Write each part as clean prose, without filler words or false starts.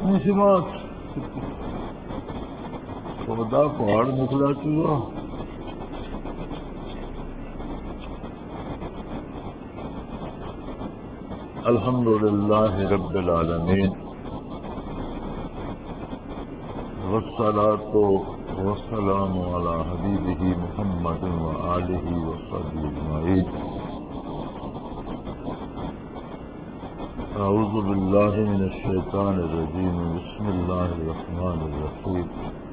اتنی سی بات خدا پہاڑ نکلا چلا. الحمدللہ رب العالمین والصلاة والسلام علی حبیبہ محمد وآلہ وصحبہ اجمعین. اعوذ باللہ من الشیطان الرجیم. بسم اللہ الرحمن الرحیم.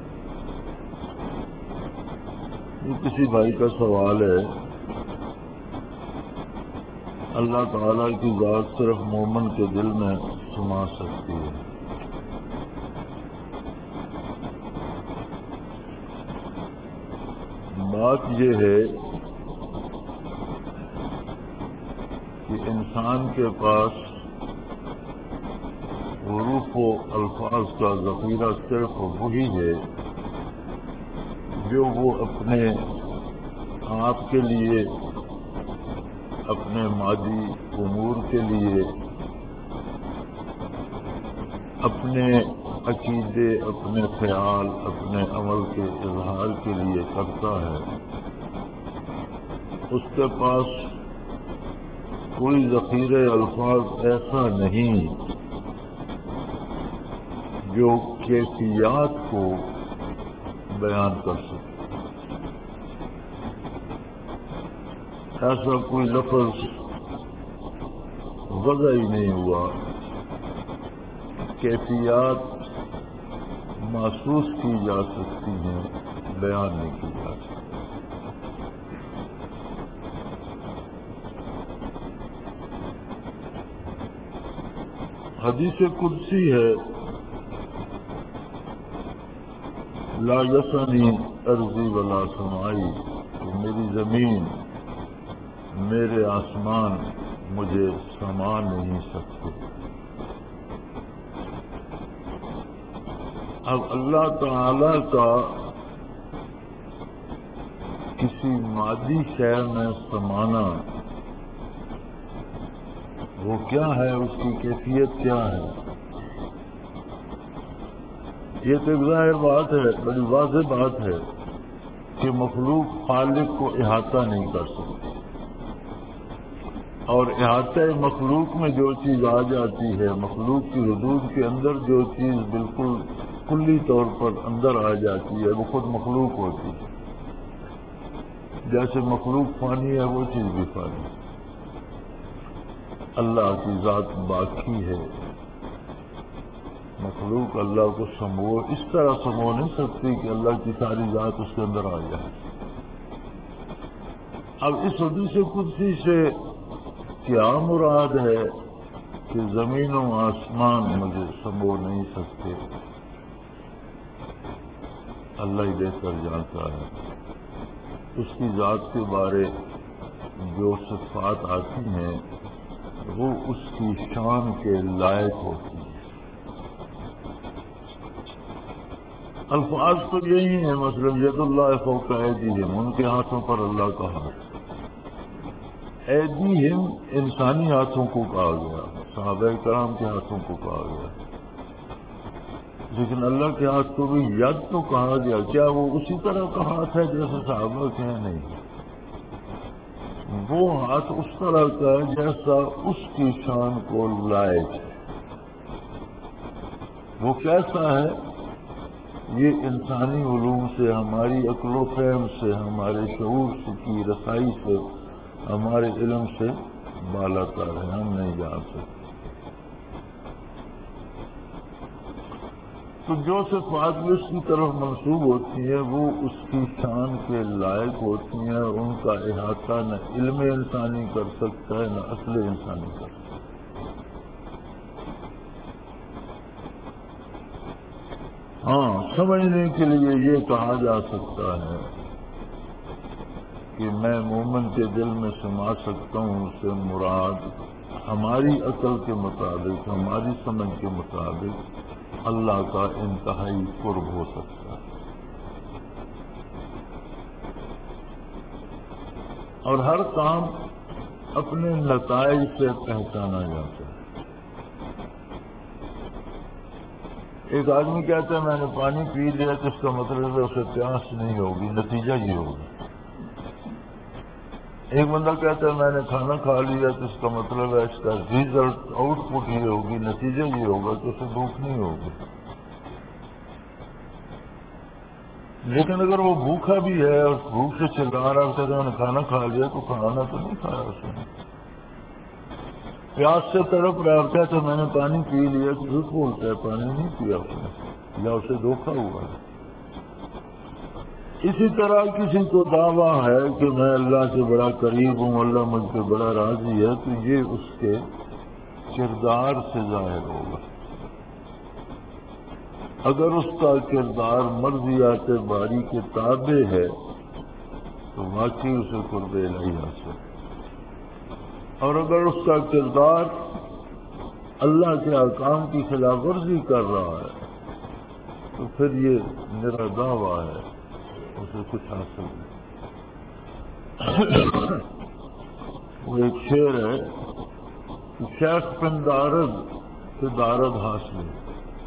یہ کسی بھائی کا سوال ہے، اللہ تعالیٰ کی ذات صرف مومن کے دل میں سما سکتی ہے. بات یہ ہے کہ انسان کے پاس حروف و الفاظ کا ذخیرہ صرف وہی ہے جو وہ اپنے آپ کے لیے، اپنے مادی امور کے لیے، اپنے عقیدے، اپنے خیال، اپنے عمل کے اظہار کے لیے کرتا ہے. اس کے پاس کوئی ذخیرہ الفاظ ایسا نہیں جو کیفیات کو بیان کر سکے. ایسا کوئی لفظ وضع ہی نہیں ہوا. کیفیات محسوس کی جا سکتی ہیں، بیان نہیں کی جا سکتی. حدیث قدسی ہے، لا یسنی ارضی ولا سمائی، کہ میری زمین، میرے آسمان مجھے سما نہیں سکتے. اب اللہ تعالی کا کسی مادی شے میں سمانا وہ کیا ہے، اس کی کیفیت کیا ہے؟ یہ تو ظاہر بات ہے، بڑی واضح بات ہے کہ مخلوق خالق کو احاطہ نہیں کر سکتی، اور احاطہ مخلوق میں جو چیز آ جاتی ہے، مخلوق کی حدود کے اندر جو چیز بالکل کلی طور پر اندر آ جاتی ہے، وہ خود مخلوق ہوتی ہے. جیسے مخلوق فانی ہے، وہ چیز بھی فانی ہے. اللہ کی ذات باقی ہے. مخلوق اللہ کو اس طرح سمو نہیں سکتی کہ اللہ کی ساری ذات اس کے اندر آ جائے. اب اس حدیث قدسی سے کیا مراد ہے کہ زمین و آسمان مجھے سمو نہیں سکتے؟ اللہ ہی بہتر جانتا ہے. اس کی ذات کے بارے جو صفات آتی ہیں وہ اس کی شان کے لائق ہوتی ہیں. الفاظ تو یہی ہیں، مثلا ید اللہ فوق ایدیہم، ان کے ہاتھوں پر اللہ کا ہاتھ. ایدیہم انسانی ہاتھوں کو کہا گیا، صحابہ کرام کے ہاتھوں کو کہا گیا، لیکن اللہ کے ہاتھ کو بھی ید تو کہا گیا. کیا وہ اسی طرح کا ہاتھ ہے جیسے صحابہ کے ہیں؟ نہیں، وہ ہاتھ اس طرح کا ہے جیسا اس کی شان کو لائق ہے. وہ کیسا ہے؟ یہ انسانی علوم سے، ہماری عقل و فہم سے، ہمارے شعور کی رسائی سے، ہمارے علم سے بالا تر ہے، ہم نہیں جان سکتے. تو جو صفات اس کی طرف منسوب ہوتی ہیں وہ اس کی شان کے لائق ہوتی ہیں، اور ان کا احاطہ نہ علم انسانی کر سکتا ہے، نہ عقل انسانی کر سکتا ہے. ہاں، سمجھنے کے لیے یہ کہا جا سکتا ہے کہ میں مومن کے دل میں سما سکتا ہوں، اس سے مراد ہماری عقل کے مطابق، ہماری سمجھ کے مطابق اللہ کا انتہائی قرب ہو سکتا ہے. اور ہر کام اپنے نتائج سے پہچانا جاتا ہے. ایک آدمی کہتا ہے میں نے پانی پی لیا تو اس کا مطلب ہے اسے پیاس نہیں ہوگی، نتیجہ یہ ہوگا۔ ایک بندہ کہتا ہے میں نے کھانا کھا لیا تو اس کا مطلب ہے اس کا ریزلٹ آؤٹ پٹ یہ ہوگی، نتیجہ یہ ہوگا کہ اسے بھوک نہیں ہوگی۔ لیکن اگر وہ بھوکا بھی ہے اور بھوک سے چلا رہا ہے میں نے کھانا کھا لیا تو کھانا تو نہیں کھایا اس نے، پیاس سے تڑپ رہا ہوتا ہے تو میں نے پانی پی لیا تو جھوٹ بولتا ہے، پانی نہیں پیا اس نے یا اسے دھوکا ہوا ہے۔ اسی طرح کسی کو دعویٰ ہے کہ میں اللہ سے بڑا قریب ہوں، اللہ مجھ پہ بڑا راضی ہے، تو یہ اس کے کردار سے ظاہر ہوگا۔ اگر اس کا کردار مرضیات باری کے تابع ہے تو واقعی اسے قرب الہی حاصل، اور اگر اس کا کردار اللہ کے احکام کی خلاف ورزی کر رہا ہے تو پھر یہ میرا دعویٰ ہے اسے کچھ حاصل نہیں۔ وہ ایک شعر ہے کہ شیخ بن دارد سے دارد حاصل ہے،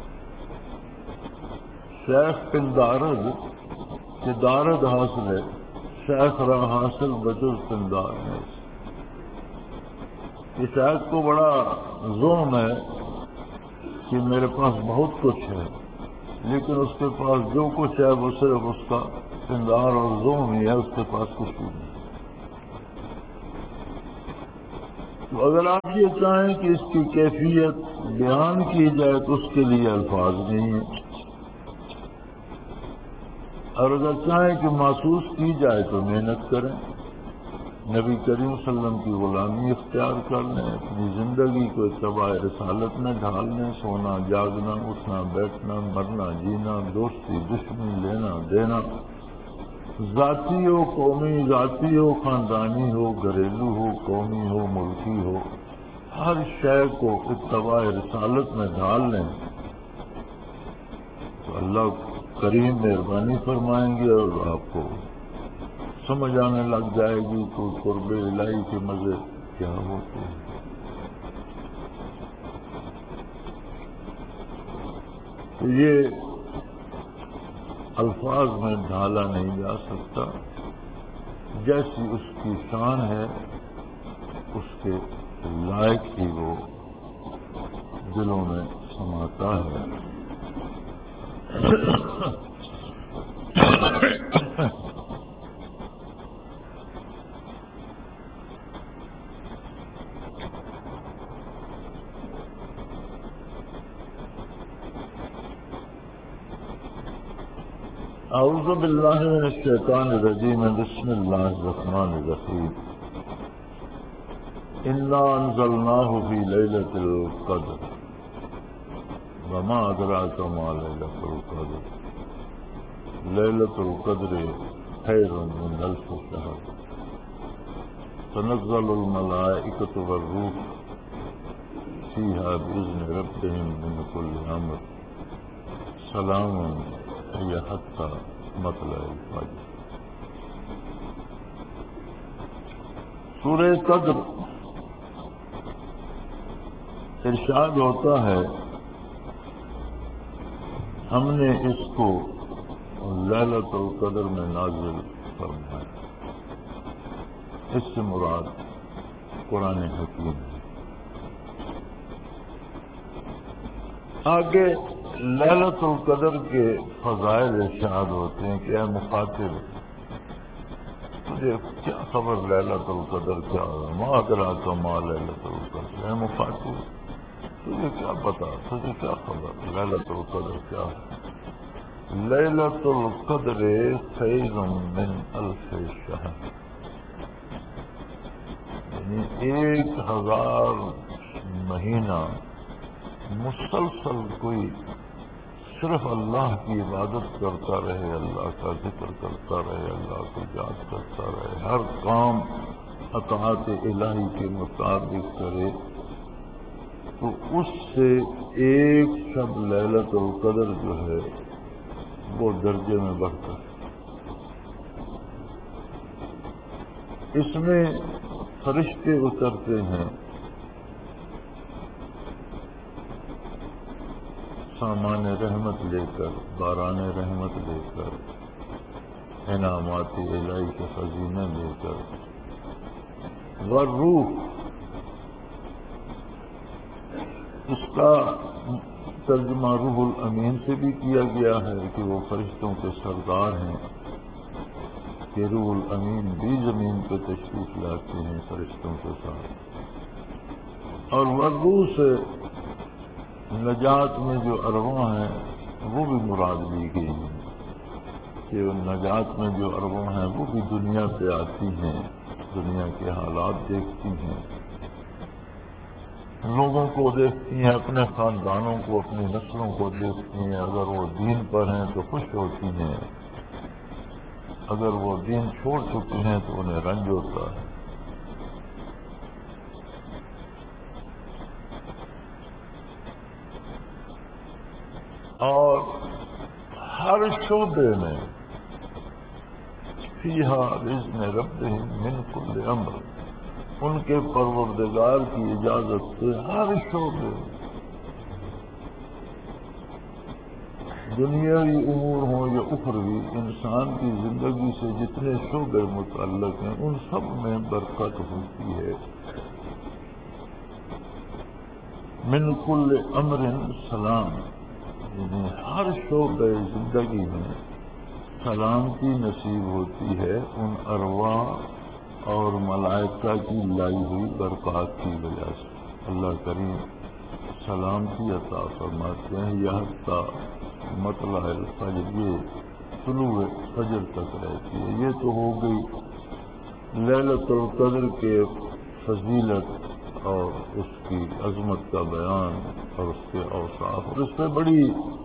شیخ بن دارد سے دارد حاصل ہے، شیخ را حاصل بجز پندار ہے۔ اس شیخ کو بڑا ظلم ہے کہ میرے پاس بہت کچھ ہے، لیکن اس کے پاس جو کچھ ہے وہ صرف اس کا پندار اور ظلم ہی ہے، اس کے پاس کچھ بھی نہیں۔ تو اگر آپ یہ چاہیں کہ اس کی کیفیت بیان کی جائے تو اس کے لیے الفاظ نہیں ہیں، اور اگر چاہیں کہ محسوس کی جائے تو محنت کریں، نبی کریم صلی اللہ علیہ وسلم کی غلامی اختیار کر لیں، اپنی زندگی کو اتباع رسالت میں ڈھال لیں، سونا جاگنا، اٹھنا بیٹھنا، مرنا جینا، دوستی دشمنی، لینا دینا، ذاتی ہو قومی، ذاتی ہو خاندانی ہو، گھریلو ہو قومی ہو ملکی ہو، ہر شے کو اتباع رسالت میں ڈھال لیں تو اللہ کریم مہربانی فرمائیں گے اور آپ کو سمجھ آنے لگ جائے گی تو قرب الہی کے مزے کیا ہوتے ہیں۔ تو یہ الفاظ میں ڈھالا نہیں جا سکتا، جیسی اس کی شان ہے اس کے لائق ہی وہ دلوں میں سماتا ہے۔ اعوذ باللہ من الشیطان الرجیم، بسم اللہ الرحمن الرحیم۔ انا انزلناہ فی لیلۃ القدر وما ادراک ما لیلۃ القدر لیلۃ القدر خیر من الف شہر تنزل الملائکۃ والروح فیہا بإذن ربہم من کل امر سلام ہی حتی مطلع الفجر۔ سورہ قدر ارشاد ہوتا ہے ہم نے اس کو لیلۃ القدر میں نازل فرمایا، اس سے مراد قرآن حکیم ہے۔ آگے لیلۃ القدر کے فضائل ارشاد ہوتے ہیں کہ اے مخاطب تجھے کیا خبر لیلۃ القدر کیا ہے، ما ادراک ما لیلۃ القدر، اے مخاطب تجھے کیا پتا، تجھے کیا خبر لیلۃ القدر کیا ہے۔ لیلۃ القدر خیر من الف شہر، یعنی 1000 مہینہ مسلسل کوئی صرف اللہ کی عبادت کرتا رہے، اللہ کا ذکر کرتا رہے، اللہ کو یاد کرتا رہے، ہر کام اطاعت الہی کے مطابق کرے، تو اس سے ایک شب لیلۃ القدر جو ہے وہ درجے میں بڑھتا ہے۔ اس میں فرشتے اترتے ہیں، سامان رحمت لے کر، باران رحمت لے کر، انعامات الہی کے خزینے لے کر، والروح اس کا ترجمہ روح الامین سے بھی کیا گیا ہے کہ وہ فرشتوں کے سردار ہیں، کہ روح الامین بھی زمین پہ تشریف لاتے ہیں فرشتوں کے ساتھ، اور والروح سے نجات میں جو ارواح ہیں وہ بھی مراد لی گئی ہیں، کہ نجات میں جو ارواح ہیں وہ بھی دنیا پہ آتی ہیں، دنیا کے حالات دیکھتی ہیں، لوگوں کو دیکھتی ہیں، اپنے خاندانوں کو، اپنی نسلوں کو دیکھتی ہیں، اگر وہ دین پر ہیں تو خوش ہوتی ہیں، اگر وہ دین چھوڑ چکی ہیں تو انہیں رنج ہوتا ہے۔ اور ہر شعبے میں فیہا بإذن ربہم من کل امر، ان کے پروردگار کی اجازت سے ہر شعبے، دنیاوی امور ہوں یا اخروی، انسان کی زندگی سے جتنے شعبے متعلق ہیں ان سب میں برکت ہوتی ہے۔ من کل امر سلام، یعنی ہر شعبے زندگی میں سلامتی نصیب ہوتی ہے ان ارواح اور ملائکہ کی لائی ہوئی برکات کی وجہ سے۔ اللہ کریم سلامتی عطا فرماتے ہیں، یہ حتیٰ مطلع الفجر، یہ طلوع فجر تک رہتی ہے۔ یہ تو ہو گئی لیلۃ القدر کے فضیلت اور اس کی عظمت کا بیان اور اس کے اوصاف، اور اس پہ بڑی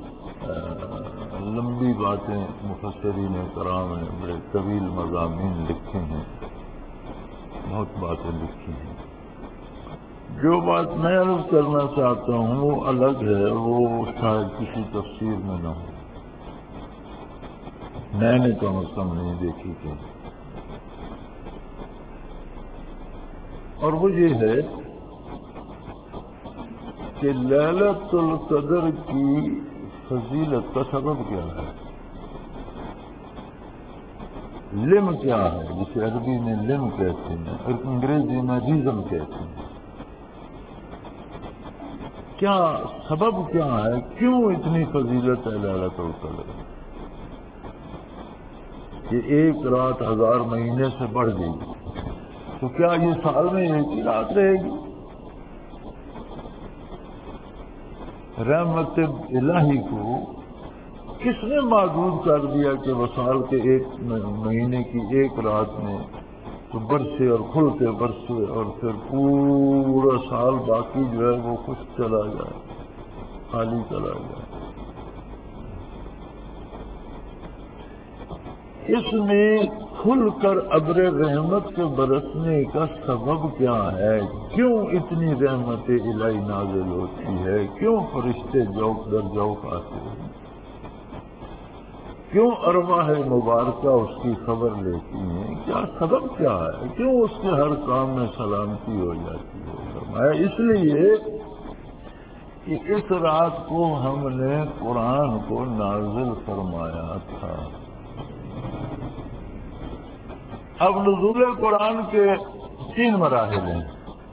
لمبی باتیں مفسرین کرام نے بڑے طویل مضامین لکھے ہیں، بہت باتیں لکھی ہیں۔ جو بات میں عرض کرنا چاہتا ہوں وہ الگ ہے، وہ شاید کسی تفسیر میں نہ ہو، میں نے کم از کم نہیں دیکھی تھی، اور وہ یہ ہے کہ لیلۃ القدر کی فضیلت کا سبب کیا ہے، لم کیا ہے، جسے عربی میں لم کہتے ہیں اور انگریزی میں ریزن کہتے ہیں، کیا سبب کیا ہے، کیوں اتنی فضیلت ہے لیلۃ القدر کہ ایک رات 1000 مہینے سے بڑھ گئی، تو کیا یہ سال میں ایک ہی رات رہے گی؟ رحمت الہی کو کس نے محدود کر دیا کہ وہ سال کے ایک مہینے کی ایک رات میں تو برسے اور کھل کے برسے اور پھر پورا سال باقی جو ہے وہ خشک چلا جائے، خالی چلا جائے؟ اس میں کھل کر ابر رحمت کے برسنے کا سبب کیا ہے؟ کیوں اتنی رحمت الہی نازل ہوتی ہے؟ کیوں فرشتے جوق در جوق آتے ہیں؟ کیوں ارواح مبارکہ اس کی خبر لیتی ہیں؟ کیا سبب کیا ہے؟ کیوں اس کے ہر کام میں سلامتی ہو جاتی ہے؟ فرمایا اس لیے کہ اس رات کو ہم نے قرآن کو نازل فرمایا تھا۔ اب نزول قرآن کے 3 مراحل ہیں۔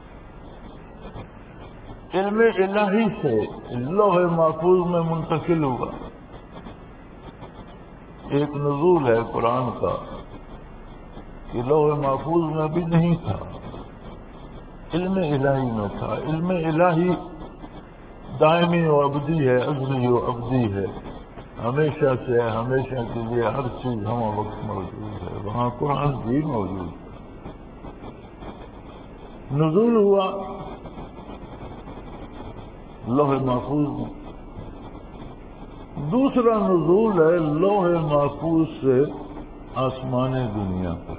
علم الہی سے لوح محفوظ میں منتقل ہوا، ایک نزول ہے قرآن کا کہ لوح محفوظ میں بھی نہیں تھا، علم الہی میں تھا۔ علم الہی دائمی و ابدی ہے، ازلی و ابدی ہے، ہمیشہ سے ہے، ہمیشہ کے لیے ہر چیز ہم وقت موجود ہے، وہاں قرآن بھی موجود ہے۔ نزول ہوا لوح محفوظ میں۔ دوسرا نزول ہے لوح محفوظ سے آسمان دنیا پر۔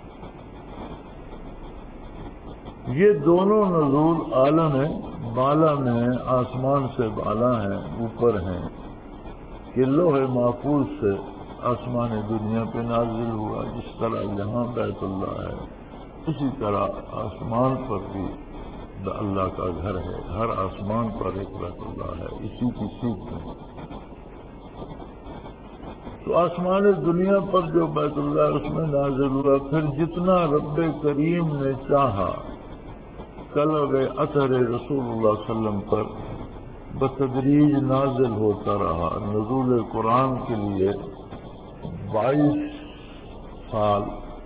یہ دونوں نزول عالم ہیں، بالا میں ہیں، آسمان سے بالا ہیں، اوپر ہیں، کہ لوح محفوظ سے آسمان دنیا پہ نازل ہوا۔ جس طرح یہاں بیت اللہ ہے اسی طرح آسمان پر بھی اللہ کا گھر ہے، ہر آسمان پر ایک بیت اللہ ہے، اسی کی سیکھ میں۔ تو آسمان دنیا پر جو بیت اللہ اس میں نازل ہوا، پھر جتنا رب کریم نے چاہا قلب اثر رسول اللہ صلی اللہ علیہ وسلم پر بتدریج نازل ہوتا رہا۔ نزول قرآن کے لیے 22 سال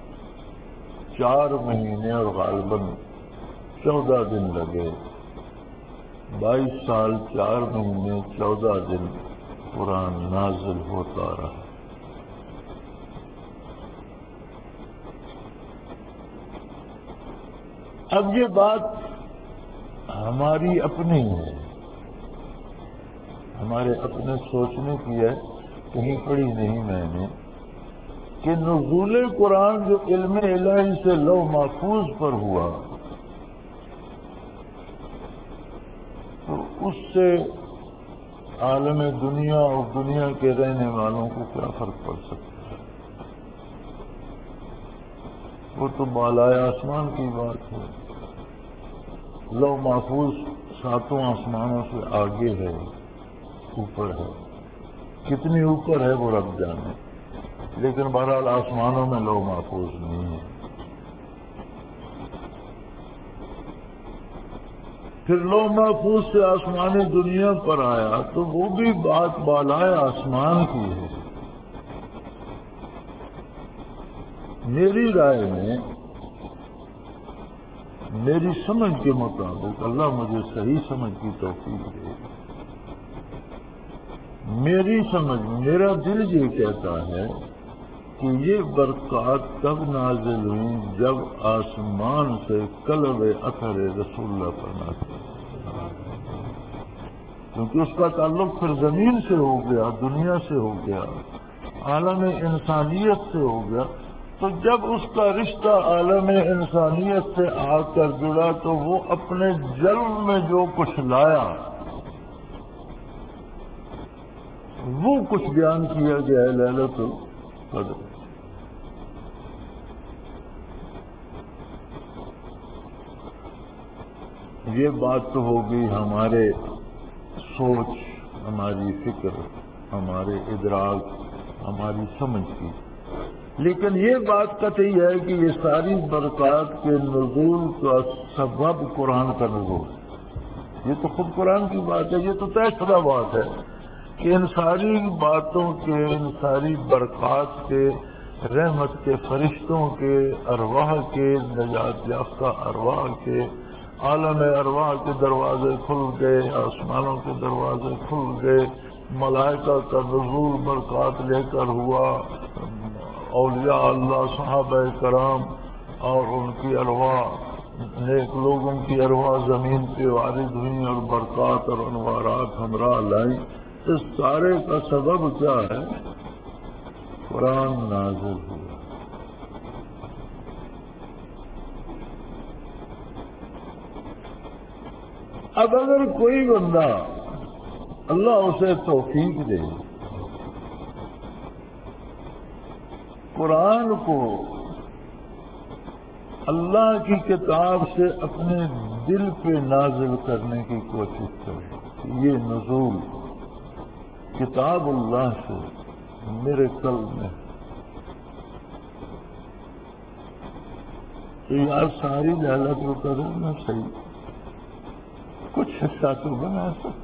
4 مہینے اور غالباً 14 دن لگے۔ 22 سال 4 مہینے 14 دن قرآن نازل ہوتا رہا۔ اب یہ بات ہماری اپنی ہے، ہمارے اپنے سوچنے کی ہے، کہیں پڑھی نہیں میں نے کہ نزول قرآن جو علم الہی سے لوح محفوظ پر ہوا تو اس سے عالم دنیا اور دنیا کے رہنے والوں کو کیا فرق پڑ سکتا ہے؟ وہ تو بالائے آسمان کی بات ہے۔ لوح محفوظ 7 آسمانوں سے آگے ہے، اوپر ہے، کتنی اوپر ہے وہ رب جانے، لیکن بہرحال آسمانوں میں لوح محفوظ نہیں ہے۔ پھر لوح محفوظ سے آسمانی دنیا پر آیا تو وہ بھی بات بالائے آسمان کی ہے۔ میری رائے میں، میری سمجھ کے مطابق، اللہ مجھے صحیح سمجھ کی توفیق دے، میری سمجھ، میرا دل یہ کہتا ہے کہ یہ برکات تب نازل ہوئی جب آسمان سے قلب اثر رسول اللہ پر نازل ہوئی، کیونکہ اس کا تعلق پھر زمین سے ہو گیا، دنیا سے ہو گیا، عالم انسانیت سے ہو گیا۔ تو جب اس کا رشتہ عالم انسانیت سے آ کر جڑا تو وہ اپنے جلد میں جو کچھ لایا وہ کچھ بیان کیا گیا ہے لیلۃ القدر۔ یہ بات تو ہو گئی ہمارے سوچ، ہماری فکر، ہمارے ادراک، ہماری سمجھ کی، لیکن یہ بات قطعی ہے کہ یہ ساری برکات کے نزول کا سبب قرآن کا نزول ہے۔ یہ تو خود قرآن کی بات ہے، یہ تو طے شدہ بات ہے کہ ان ساری باتوں کے، ان ساری برکات کے، رحمت کے فرشتوں کے، ارواح کے، نجات یافتہ ارواح کے، عالم ارواح کے دروازے کھل گئے، آسمانوں کے دروازے کھل گئے، ملائکہ کا نزول برکات لے کر ہوا، اولیاء اللہ، صحابہ کرام اور ان کی ارواح، نیک لوگوں کی ارواح زمین پہ وارد ہوئیں اور برکات اور انوارات ہمراہ لائیں۔ اس سارے کا سبب کیا ہے؟ قرآن نازل ہوا۔ اب اگر کوئی بندہ اللہ اسے توفیق دے قرآن کو اللہ کی کتاب سے اپنے دل پہ نازل کرنے کی کوشش کرے، یہ نزول کتاب اللہ سے میرے قلب میں، تو یار ساری لہلت القدر میں صحیح کچھ حصہ تو بنا سکتا،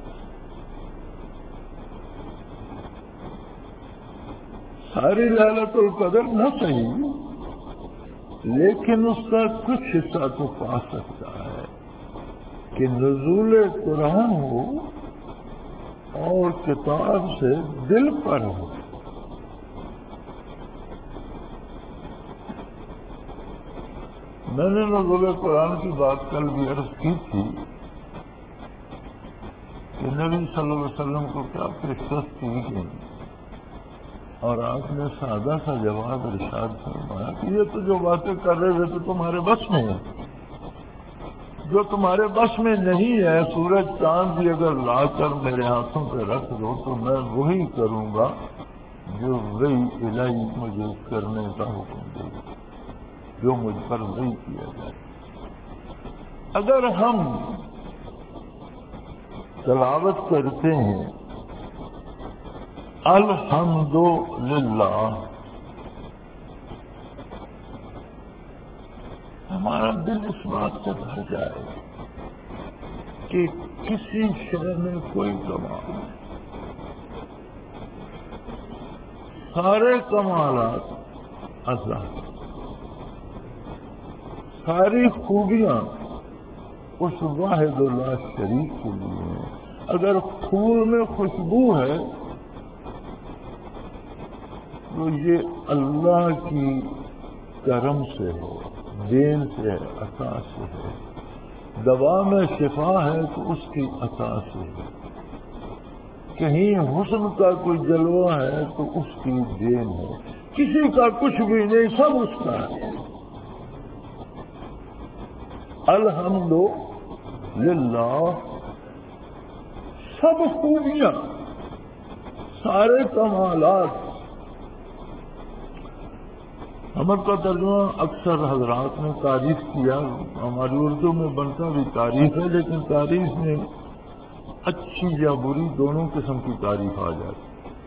ساری لہلت القدر نہ صحیح لیکن اس کا کچھ حصہ تو پا سکتا ہے کہ نزول قرآن ہو اور کتاب سے دل پر ہو۔ میں نے نزول قرآن کی بات کل بھی عرض کی تھی کہ نبی صلی اللہ علیہ وسلم کو کیا پیشکش کی گئی اور آپ نے سادہ سا جواب ارشاد فرمایا کہ یہ تو جو باتیں کر رہے تھے تو تمہارے بس میں ہے، جو تمہارے بس میں نہیں ہے سورج چاند بھی اگر لا کر میرے ہاتھوں پہ رکھ دو تو میں وہی کروں گا جو وحی الہی مجھے کرنے کا حکم دے گا، جو مجھ پر وحی کیا جائے۔ اگر ہم تلاوت کرتے ہیں الحمدللہ، ہمارا دل اس بات سے بھر جائے کہ کسی شے میں کوئی کمال نہیں، سارے کمالات اللہ، ساری خوبیاں اس واحد لا شریک کے لیے ہیں۔ اگر پھول میں خوشبو ہے تو یہ اللہ کی کرم سے ہے، دین سے ہے، عطا سے ہے۔ دوا میں شفا ہے تو اس کی عطا سے ہے۔ کہیں حسن کا کوئی جلوہ ہے تو اس کی دین ہے۔ کسی کا کچھ بھی نہیں، سب اس کا ہے۔ الحمدللہ، سب خوبیاں، سارے کمالات۔ حمد کا ترجمہ اکثر حضرات نے تعریف کیا، ہماری اردو میں بنتا بھی تعریف ہے، لیکن تعریف میں اچھی یا بری دونوں قسم کی تعریف آ جاتی۔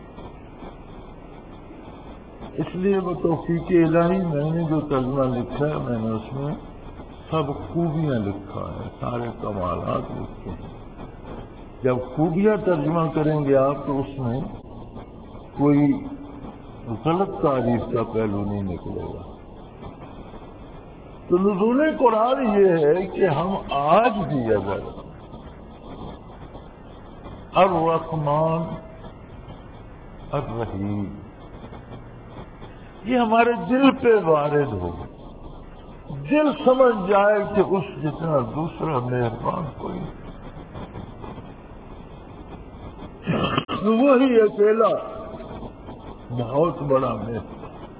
اس لیے وہ توفیق الہی میں نے جو ترجمہ لکھا ہے، میں نے اس میں سب خوبیاں لکھا ہے، سارے کمالات لکھے ہیں۔ جب خوبیاں ترجمہ کریں گے آپ تو اس میں کوئی غلط تعریف کا پہلو نہیں نکلے گا۔ تو نزول قرآن یہ ہے کہ ہم آج بھی اگر الرحمن الرحیم یہ ہمارے دل پہ وارد ہو، دل سمجھ جائے کہ اس جتنا دوسرا مہربان کوئی نہیں، وہی اکیلا بہت بڑا مہربان۔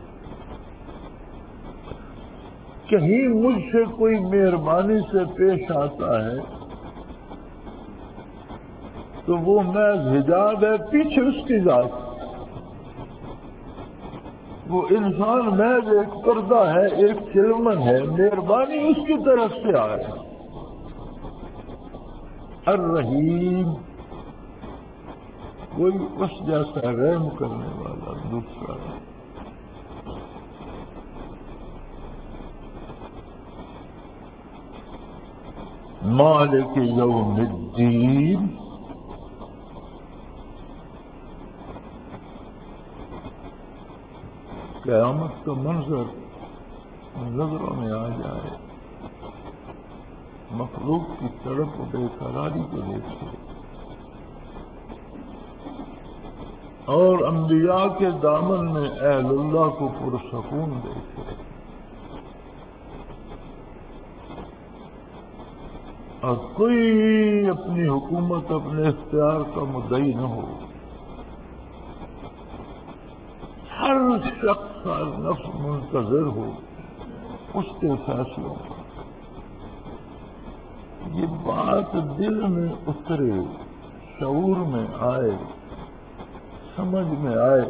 کہیں مجھ سے کوئی مہربانی سے پیش آتا ہے تو وہ محض حجاب ہے، پیچھے اس کی ذات، وہ انسان محض ایک پردہ ہے، ایک چلمن ہے، مہربانی اس کی طرف سے آئے۔ الرحیم، کوئی اس جیسا رحم کرنے والا دوسرا ہے۔ مالک یوم الدین، قیامت کا منظر نظروں میں آ جائے، مخلوق کی تڑپ و بے قراری کو دیکھے اور انبیاء کے دامن میں اہل اللہ کو پرسکون دیکھے اور کوئی اپنی حکومت، اپنے اختیار کا مدعی نہ ہو، ہر شخص، ہر نفس منتظر ہو اس کے فیصلوں کا۔ یہ بات دل میں اترے، شعور میں آئے، سمجھ میں آئے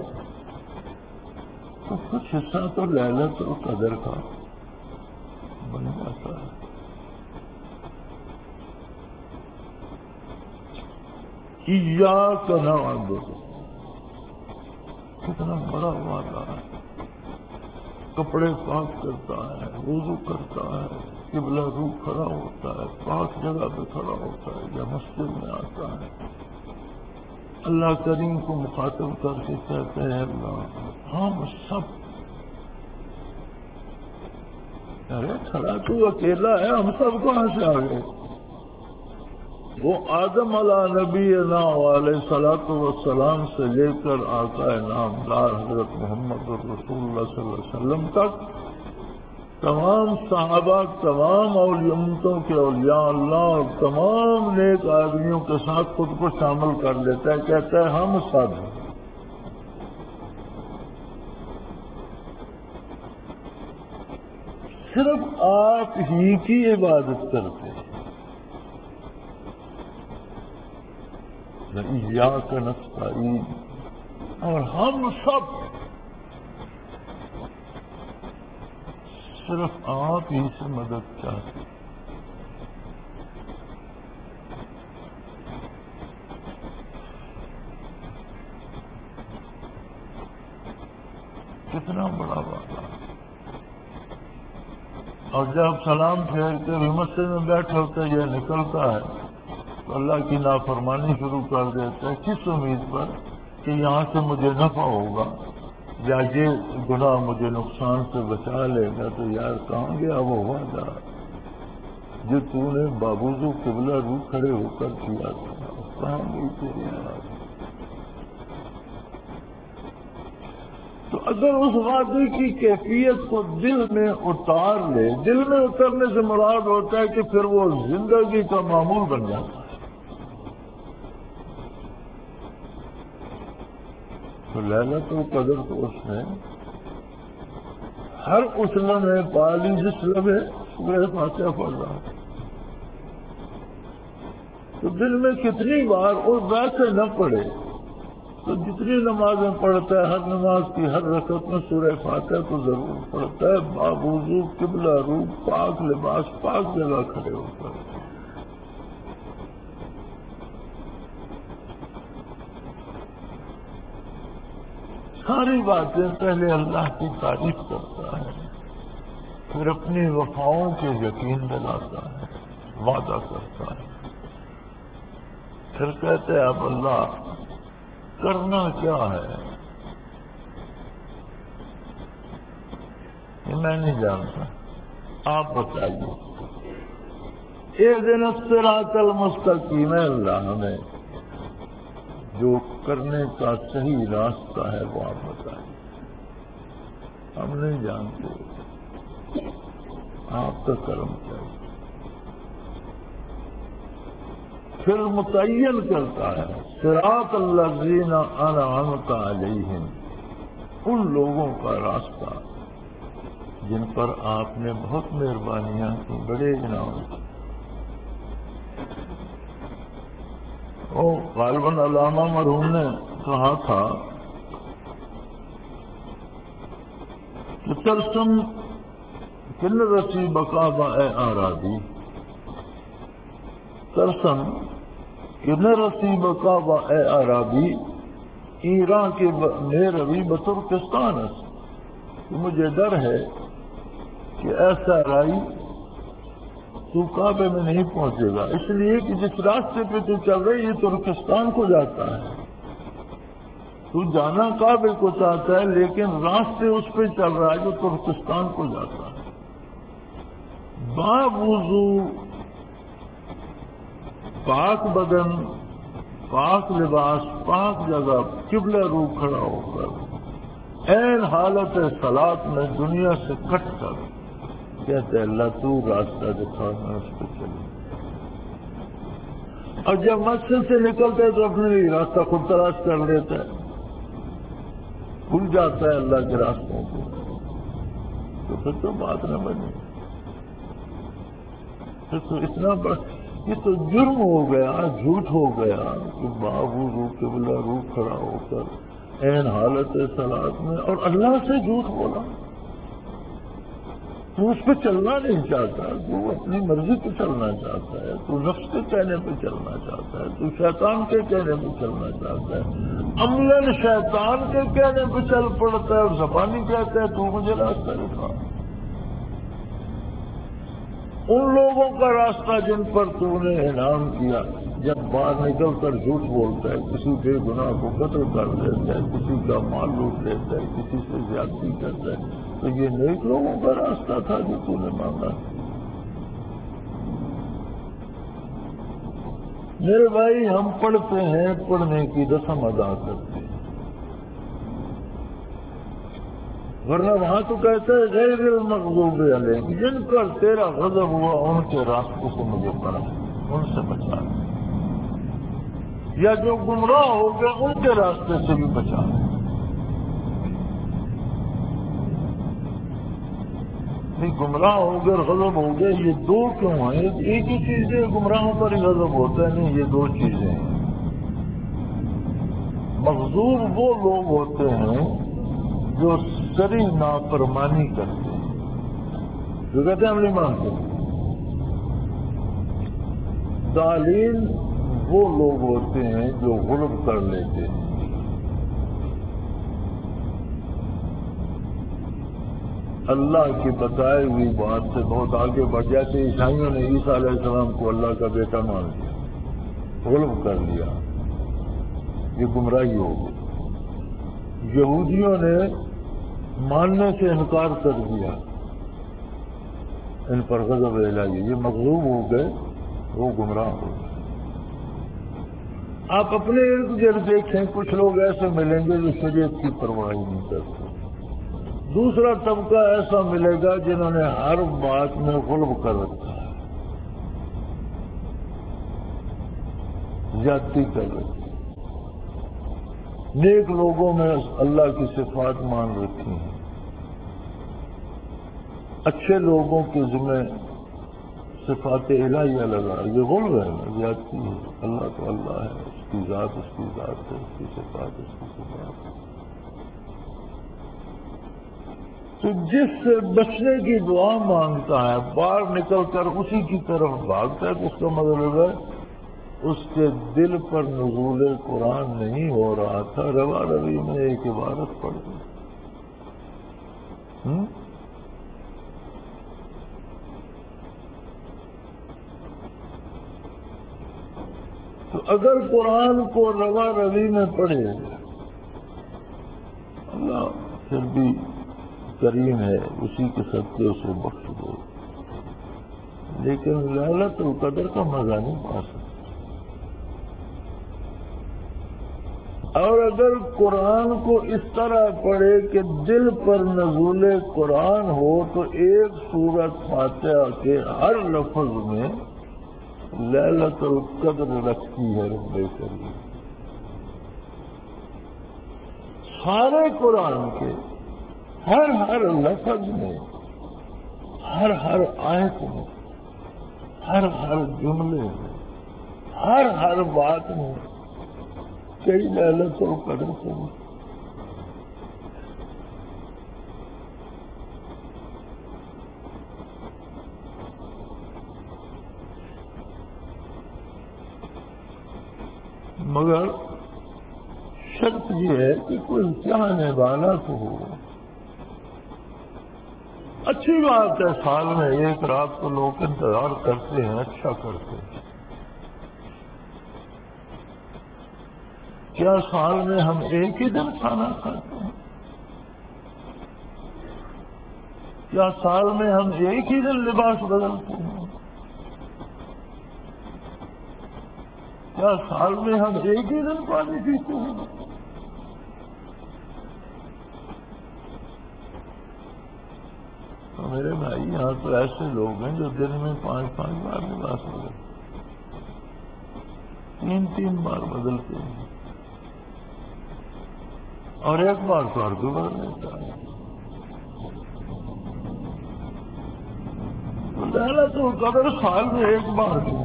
تو کچھ حصہ تو ليلۃ القدر کا بن جاتا ہے۔ ایاک نعبد، کتنا بڑا وعدہ ہے۔ کپڑے پاک کرتا ہے، وضو کرتا ہے، قبلہ رو کھڑا ہوتا ہے، پاک جگہ پہ کھڑا ہوتا ہے یا مسجد میں آتا ہے، اللہ کریم کو مخاطب کر کے کہتے ہیں اللہ ہم سب، ارے کھڑا تو اکیلا ہے، ہم سب کہاں سے آ گئے؟ وہ آدم علیہ نبینا علیہ الصلوۃ والسلام سے لے کر آقا نامدار حضرت محمد رسول اللہ صلی اللہ علیہ وسلم تک تمام صحابہ، تمام اولیاء کے اولیاء اللہ اور تمام نیک آدمیوں کے ساتھ خود کو شامل کر لیتا ہے، کہتا ہے ہم سب صرف آپ ہی کی عبادت کرتے ہیں۔ ایاک نستعین، اور ہم سب صرف آپ ہی سے مدد چاہتے ہیں۔ کتنا بڑا واقعہ. اور جب سلام پھیر کے بھی مسجد میں بیٹھا ہوتا ہے یا نکلتا ہے تو اللہ کی نافرمانی شروع کر دیتا ہے. کس امید پر کہ یہاں سے مجھے نفع ہوگا یا یہ گناہ مجھے نقصان سے بچا لے گا. تو یار کہاں گیا وہ وعدہ جو تو نے بابوزو قبلہ رو کھڑے ہو کر کیا تھا؟ کہاں گئی تیری یار؟ تو اگر اس وعدے کی کیفیت کو دل میں اتار لے، دل میں اترنے سے مراد ہوتا ہے کہ پھر وہ زندگی کا معمول بن جاتا ہے. تو ليلة القدر کو اس نے ہر اس لمحے پالی جس لمحے سورہ فاتحہ پڑھ رہا ہے. تو دل میں کتنی بار اور ویسے نہ پڑھے تو جتنی نمازیں پڑھتا ہے ہر نماز کی ہر رکعت میں سورہ فاتحہ تو ضرور پڑھتا ہے. باوضو قبلہ رو پاک لباس پاک جگہ کھڑے ہو کر. ساری باتیں پہلے اللہ کی تعریف کرتا ہے، پھر اپنی وفاؤں کے یقین دلاتا ہے، وعدہ کرتا ہے، پھر کہتے ہیں اب اللہ کرنا کیا ہے یہ میں نہیں جانتا، آپ بتائیے. اہدنا الصراط المستقیم، اللہ ہمیں جو کرنے کا صحیح راستہ ہے وہ آپ بتائیے. ہم نہیں جانتے، آپ کا کرم چاہیے. پھر متعین کرتا ہے صراط الذین انعمت علیہم، ان لوگوں کا راستہ جن پر آپ نے بہت مہربانیاں کی، بڑے انعام کی. غالباً علامہ مرحوم نے کہا تھا کہ ترسم کن رسی بقا اے آرادی، ترسم کن رسی بقا اے آرابی ایران کے میں روی بترکستان. مجھے ڈر ہے کہ ایسا رائی تو کعبے میں نہیں پہنچے گا، اس لیے کہ جس راستے پہ تو چل رہی یہ ترکستان کو جاتا ہے. تو جانا کعبے کو چاہتا ہے لیکن راستے اس پہ چل رہا ہے جو ترکستان کو جاتا ہے. باوضو پاک بدن پاک لباس پاک جگہ قبلہ رو کھڑا ہو کر عین حالت صلاۃ میں دنیا سے کٹ کر کہتے ہیں اللہ تو راستہ دکھا، میں اس پہ چلوں. اور جب مسجد سے نکلتے ہیں تو اپنے لیے راستہ خود تلاش کر لیتا ہے، بھول جاتا ہے اللہ کے راستوں کو. تو پھر تو بات نہ بنے، پھر تو اتنا بڑا یہ تو جرم ہو گیا، جھوٹ ہو گیا کہ باوضو قبلہ رو کھڑا ہو کر عین حالت صلاۃ میں اور اللہ سے جھوٹ بولا. تو اس پہ چلنا نہیں چاہتا، تو اپنی مرضی پہ چلنا چاہتا ہے، تو نفس کے کہنے پہ چلنا چاہتا ہے، تو شیطان کے کہنے پہ چلنا چاہتا ہے. عملاً شیطان کے کہنے پہ چل پڑتا ہے اور زبانی کہتا ہے تو مجھے راستہ دکھا. ان لوگوں کا راستہ جن پر تو نے انعام کیا، جب باہر نکل کر جھوٹ بولتا ہے، کسی بے گناہ کو قتل کر دیتا ہے، کسی کا مال لوٹ لیتا ہے، کسی سے زیادتی کرتا ہے، تو یہ نیک لوگوں کا راستہ تھا جو تو نے مانگا. میرے بھائی ہم پڑھتے ہیں، پڑھنے کی رسم ادا کرتے ہیں، ورنہ وہاں تو کہتے ہیں غیر المغضوب علیہم، جن پر تیرا غضب ہوا ان کے راستے سے مجھے پڑھا، ان سے بچا، یا جو گمراہ ہو گئے ان کے راستے سے بھی بچا. گمراہ ہو گئے اور غضب ہو گئے، یہ دو کیوں ہیں؟ ایک ہی چیز ہے، گمراہوں پر ہی غضب ہوتا ہے؟ نہیں، یہ دو چیزیں ہیں. مغضوب وہ لوگ ہوتے ہیں جو سری نافرمانی کرتے ہیں، جو کہتے ہیں ہم نہیں مانتے. ظالم وہ لوگ ہوتے ہیں جو غلب کر لیتے ہیں. اللہ کی بتائی ہوئی بات سے بہت آگے بڑھ جاتے. عیسائیوں نے عیسیٰ علیہ السلام کو اللہ کا بیٹا مان لیا, غلب کر لیا, یہ گمراہی ہو گئی. یہودیوں نے ماننے سے انکار کر دیا, ان پر غضب الہی, یہ مغلوب ہو گئے, وہ گمراہ ہو گئے. آپ اپنے ارد گرد دیکھیں, کچھ لوگ ایسے ملیں گے جو شریعت کی پرواہ نہیں کرتے. دوسرا طبقہ ایسا ملے گا جنہوں نے ہر بات میں غلب کر رکھا ہے, زیادتی کر رکھی. نیک لوگوں میں اللہ کی صفات مان رکھی ہیں, اچھے لوگوں کے ذمہ صفات الہیہ لگا, یہ غلب ہے, زیادتی ہے. اللہ تو اللہ ہے, اس کی ذات اس کی ذات ہے, اس کی صفات اس کی صفات ہے. تو جس سے بچنے کی دعا مانگتا ہے, باہر نکل کر اسی کی طرف بھاگتا ہے, تو اس کا مطلب ہے اس کے دل پر نزول قرآن نہیں ہو رہا تھا, روا روی میں ایک عبارت پڑھ گئی. تو اگر قرآن کو روا روی میں پڑھے, اللہ پھر بھی کریم ہے, اسی کے صدقے اسے بخش دے, لیکن لعنت القدر کا مزہ نہیں پا سکتا. اور اگر قرآن کو اس طرح پڑھے کہ دل پر نزول قرآن ہو, تو ایک سورت فاتحہ کے ہر لفظ میں لیلۃ القدر رکھتی ہے رب کریم. سارے قرآن کے ہر لفظ میں, ہر آیت میں, ہر جملے میں, ہر بات میں کئی لیلۃ القدر سے. مگر شرط یہ ہے کہ کوئی چاہنے والا تو ہو. اچھی بات ہے, سال میں ایک رات کو لوگ انتظار کرتے ہیں, اچھا کرتے ہیں. کیا سال میں ہم ایک ہی دن کھانا کھاتے ہیں؟ کیا سال میں ہم ایک ہی دن لباس بدلتے ہیں؟ کیا سال میں ہم ایک ہی دن پانی پیتے ہیں؟ تو میرے بھائی, یہاں تو ایسے لوگ ہیں جو دن میں 5 بار لباس بدلتے ہیں, 3 بار بدلتے ہیں, اور ایک بار تو ہر دو بدل لیتا ہے. لیلۃ القدر سال میں ایک بار کیوں؟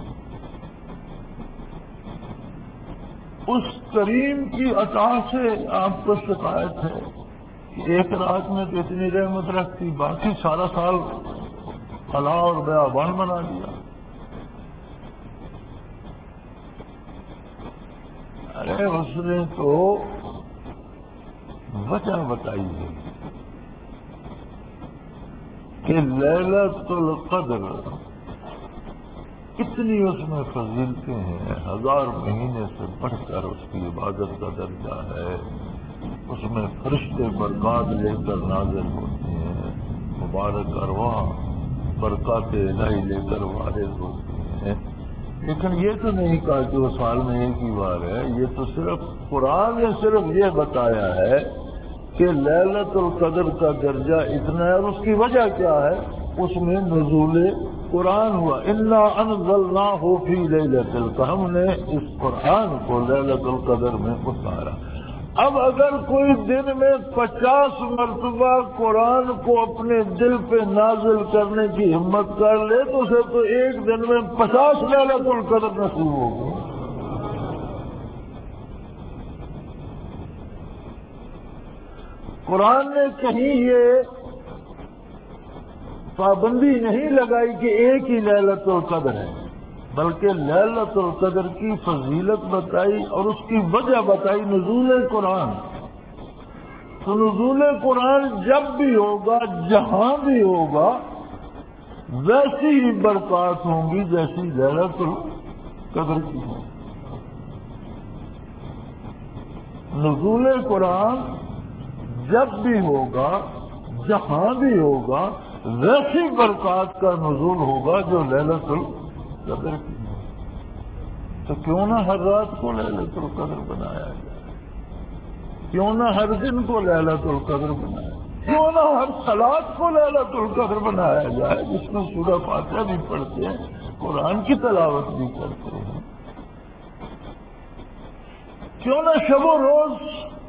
اس کریم کی عطا سے آپ کو شکایت ہے کہ ایک رات میں تو اتنی رحمت رکھتی, باقی سارا سال خلا اور بیابان بنا دیا. ارے اس نے تو وجہ بتائی ہے کہ لیلۃ القدر اتنی اس میں فضیلتیں ہیں, 1000 مہینے سے بڑھ کر اس کی عبادت کا درجہ ہے. اس میں فرشتے برکات لے کر نازل ہوتے ہیں, مبارک ارواح برکات الہی لے کر وارد ہوتے ہیں. لیکن یہ تو نہیں کہا کہ وہ سال میں ایک ہی بار ہے. یہ تو صرف قرآن نے صرف یہ بتایا ہے کہ لیلۃ القدر کا درجہ اتنا ہے, اور اس کی وجہ کیا ہے؟ اس میں نزول قرآن ہوا. انا انزلناہ فی لیلۃ القدر, ہم نے اس قرآن کو لیلۃ القدر میں اتارا. اب اگر کوئی دن میں 50 مرتبہ قرآن کو اپنے دل پہ نازل کرنے کی ہمت کر لے, تو اسے تو ایک دن میں 50 لیلۃ القدر نصیب ہوگی. قرآن نے کہیں یہ پابندی نہیں لگائی کہ ایک ہی لیلۃ القدر ہے, بلکہ لیلۃ القدر کی فضیلت بتائی اور اس کی وجہ بتائی, نزول قرآن. تو نزول قرآن جب بھی ہوگا جہاں بھی ہوگا ویسی ہی برکات ہوں گی جیسی لیلۃ القدر کی ہوں. نزول قرآن جب بھی ہوگا جہاں بھی ہوگا ویسی برکات کا نزول ہوگا جو لیلۃ القدر کی. تو کیوں نہ ہر رات کو لیلۃ القدر بنایا جائے, کیوں نہ ہر دن کو لیلۃ القدر بنایا جائے, کیوں نہ ہر صلات کو لیلۃ القدر بنایا جائے جس میں سورہ فاتحہ بھی پڑھتے ہیں, قرآن کی تلاوت بھی کرتے ہیں. کیوں نہ شب و روز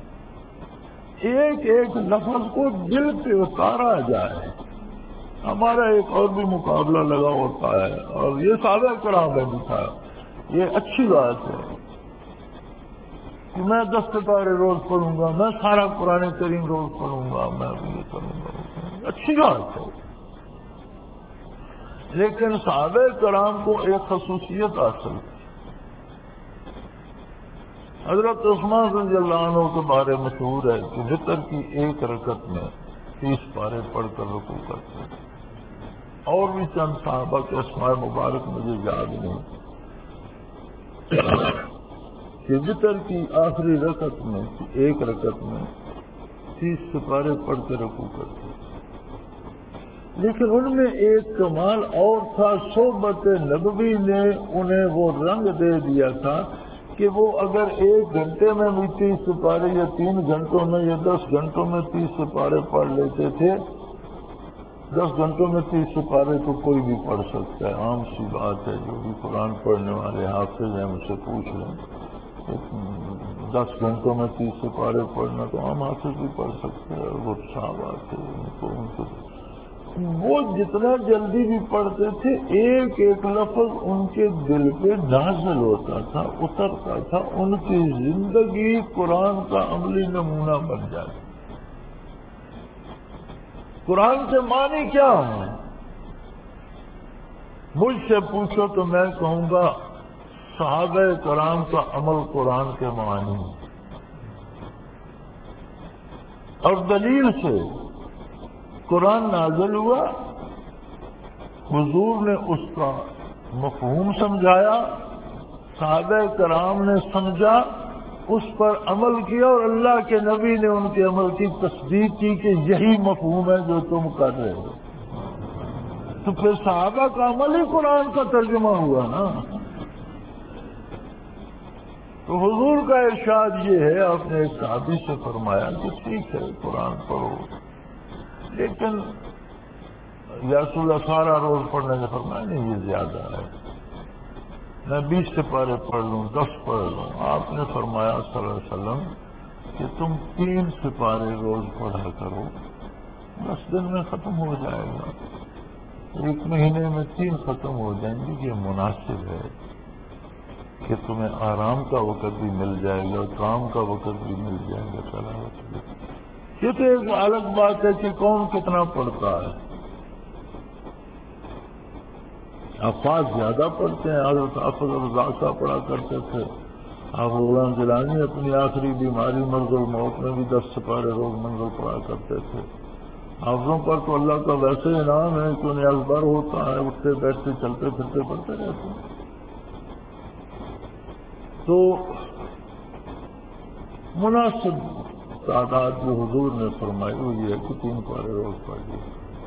ایک ایک لفظ کو دل پہ اتارا جائے. ہمارا ایک اور بھی مقابلہ لگا ہوتا ہے اور یہ صحابہ کرام نے دکھایا, یہ اچھی بات ہے کہ میں 10 سپارے روز پڑھوں گا, میں سارا قرآن کریم روز پڑھوں گا, میں یہ کروں گا, اچھی بات ہے. لیکن صحابہ کرام کو ایک خصوصیت حاصل تھی. حضرت عثمان رضی اللہ عنہ کے بارے مشہور ہے کہ وتر کی ایک رکعت میں 30 پارے پڑھ کر رکوع کرتے ہیں. اور بھی چند صحابہ کے اسماء مبارک مجھے یاد نہیں کہ وتر کی آخری رکعت میں ایک رکعت میں 30 سپارے پڑھ کے رکوع کرتے ہیں. لیکن ان میں ایک کمال اور تھا, صحبت نبوی نے انہیں وہ رنگ دے دیا تھا کہ وہ اگر 1 گھنٹے میں بھی 30 سپارے یا 3 گھنٹوں میں یا 10 گھنٹوں میں 30 سپارے پڑھ لیتے تھے. 10 گھنٹوں میں 30 سپارے تو کوئی بھی پڑھ سکتا ہے, عام سی بات ہے. جو بھی قرآن پڑھنے والے حافظ ہیں مجھ سے پوچھ لیں, 10 گھنٹوں میں 30 سپارے پڑھنا تو عام حافظ بھی پڑھ سکتے ہیں. وہ صحابہ تھے, وہ جتنا جلدی بھی پڑھتے تھے ایک ایک لفظ ان کے دل پہ نازل ہوتا تھا, اترتا تھا, ان کی زندگی قرآن کا عملی نمونہ بن جاتی. قرآن کے معنی کیا ہیں؟ مجھ سے پوچھو تو میں کہوں گا صحابہ کرام کا عمل قرآن کے معنی اور دلیل سے. قرآن نازل ہوا, حضور نے اس کا مفہوم سمجھایا, صحابہ کرام نے سمجھا, اس پر عمل کیا اور اللہ کے نبی نے ان کے عمل کی تصدیق کی کہ یہی مفہوم ہے جو تم کر رہے ہو. تو پھر صحابہ کا عمل ہی قرآن کا ترجمہ ہوا نا. تو حضور کا ارشاد یہ ہے, آپ نے ایک صحابی سے فرمایا کہ ٹھیک ہے قرآن پڑھو, لیکن یا رسول اللہ سارا روز پڑھنے سے فرمایا نہیں, یہ زیادہ ہے, میں 20 سپارے پڑھ لوں, 10 پڑھ لوں. آپ نے فرمایا صلی اللہ علیہ وسلم کہ تم 3 سپارے روز پڑھا کرو, 10 دن میں ختم ہو جائے گا, 1 مہینے میں 3 ختم ہو جائیں گی. یہ مناسب ہے کہ تمہیں آرام کا وقت بھی مل جائے گا, کام کا وقت بھی مل جائے گا, تلاوت بھی. یہ تو ایک الگ بات ہے کہ کون کتنا پڑھتا ہے. افاظ زیادہ پڑھتے ہیں, حضرت حافظ الرزاق صاحب پڑھا کرتے تھے. آپ غلام جیلانی اپنی آخری بیماری مرض الموت میں بھی 10 سپارے روز منظر پڑھا کرتے تھے. حافظوں پر تو اللہ کا ویسے انعام ہے کہ انہیں ازبر ہوتا ہے, اٹھتے بیٹھتے چلتے پھرتے پڑھتے رہتے ہیں. تو مناسب تعداد جو حضور نے فرمائی وہ یہ ہے کہ 3 پارے روز پڑھ لیے.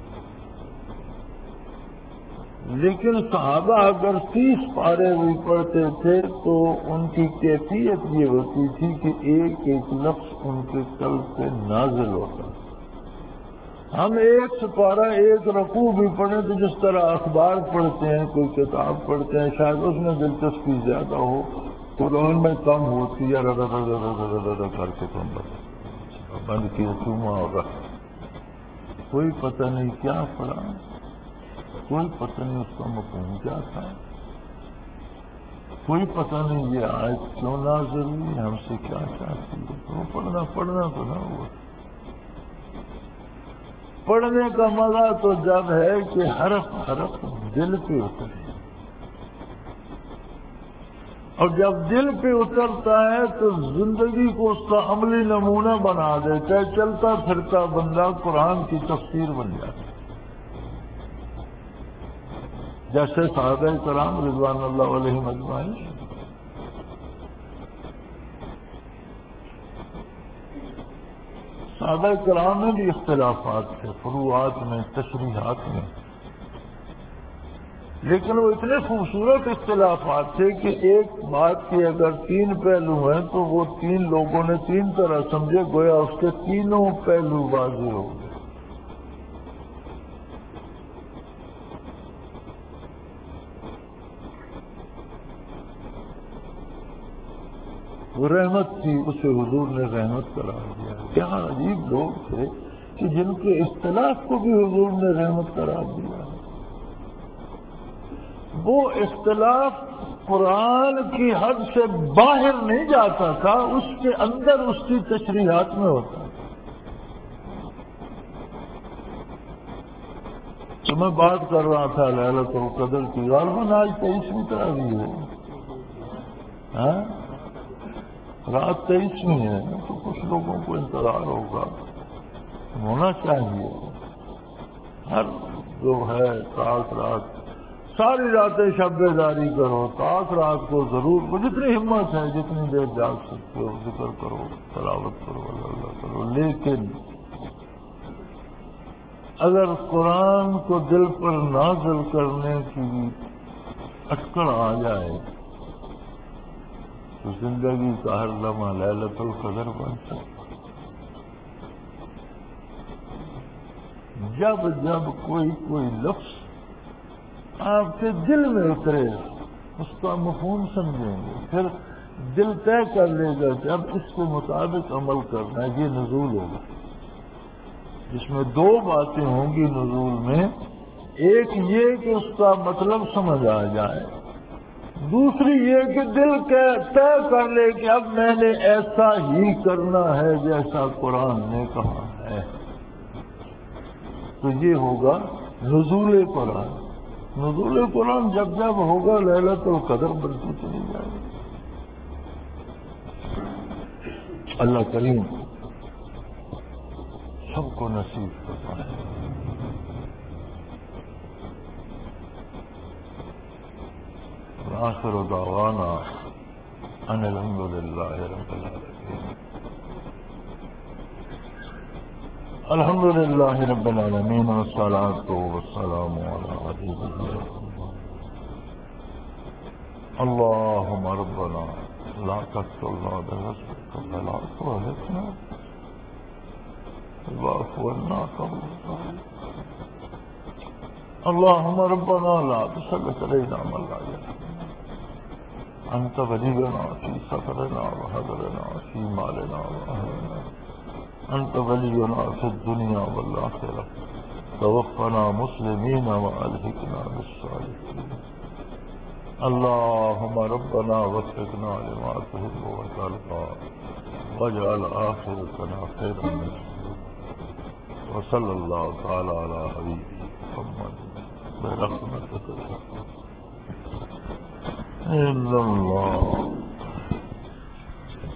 لیکن صحابہ اگر 30 پارے بھی پڑھتے تھے تو ان کی کیفیت یہ ہوتی تھی کہ ایک ایک لفظ ان کے قلب پہ نازل ہوتا. ہم ایک سپارہ ایک رکوع بھی پڑھیں تو جس طرح اخبار پڑھتے ہیں, کوئی کتاب پڑھتے ہیں, شاید اس میں دلچسپی زیادہ ہو, قرآن میں کم ہوتی ہے, کر کے تم بند کی چوما ہوگا, کوئی پتہ نہیں کیا پڑھا, کوئی پتہ نہیں اس کا مفہوم کیا تھا, کوئی پتہ نہیں یہ آیت کیوں نازل ہوئی, ہم سے کیا چاہتی ہے. تو پڑھنا تو نہ ہوا. پڑھنے کا مزہ تو جب ہے کہ حرف حرف دل پہ اترے. اور جب دل پہ اترتا ہے تو زندگی کو اس کا عملی نمونہ بنا دیتا ہے، چلتا پھرتا بندہ قرآن کی تفسیر بن جاتا ہے، جیسے صحابہ کرام رضوان اللہ علیہم اجمعین۔ صحابہ کرام میں بھی اختلافات تھے، فروعات میں، تشریحات میں، لیکن وہ اتنے خوبصورت اختلافات تھے کہ ایک بات کے اگر 3 پہلو ہیں تو وہ 3 لوگوں نے 3 طرح سمجھے، گویا اس کے تینوں پہلو واضح ہو گئے۔ وہ رحمت تھی، اسے حضور نے رحمت قرار دیا۔ کیا عجیب لوگ تھے کہ جن کے اختلاف کو بھی حضور نے رحمت قرار دیا۔ وہ اختلاف قرآن کی حد سے باہر نہیں جاتا تھا، اس کے اندر اس کی تشریحات میں ہوتا تھا۔ تو میں بات کر رہا تھا لیلۃ القدر کی، غالباً آج 23ویں تراویح ہے، ہاں رات 23ویں ہے، تو کچھ لوگوں کو انتظار ہوگا، ہونا چاہیے۔ ہر جو ہے رات رات ساری راتیں شب بیداری کرو، تاک رات کو ضرور، جتنی ہمت ہے جتنی دیر جاگ سکتے ہو ذکر کرو، تلاوت کرو، اللہ کرو۔ لیکن اگر قرآن کو دل پر نازل کرنے کی اٹکڑ آ جائے تو زندگی کا ہر لمحہ لیلۃ القدر بن سکتا۔ جب جب کوئی لفظ آپ کے دل میں اترے اس کا مفہوم سمجھیں گے، پھر دل طے کر لے گا کہ اب اس کے مطابق عمل کرنا ہے، یہ نزول ہوگا، جس میں 2 باتیں ہوں گی نزول میں، ایک یہ کہ اس کا مطلب سمجھ آ جائے، دوسری یہ کہ دل طے کر لے کہ اب میں نے ایسا ہی کرنا ہے جیسا قرآن نے کہا ہے، تو یہ ہوگا نزول قرآن۔ نزول قرآن جب جب ہوگا لیلۃ القدر بنتی چلی جائے گی۔ اللہ کریم سب کو نصیب فرمائے۔ آخر دعوانا ان الحمد للہ رب العالمین۔ الحمد للہ رب العالمین والصلاة والسلام علی حبیبہ اللہم ربنا لا تقتلنا برزقك فلا تهلكنا واعف عنا اللہم ربنا لا تسلط علینا من لا يرحمنا انت ولینا فی سفرنا وحضرنا فی مالنا واہلنا انت ولینا فی الدنیا والآخرہ توفنا مسلمین والحقنا بالصالحین اللہم ربنا وفقنا لما تحب وترضى واجعل آخرتنا خیرا منه وصلی اللہ تعالی علی حبیبہ محمد برحمتک ان اللہ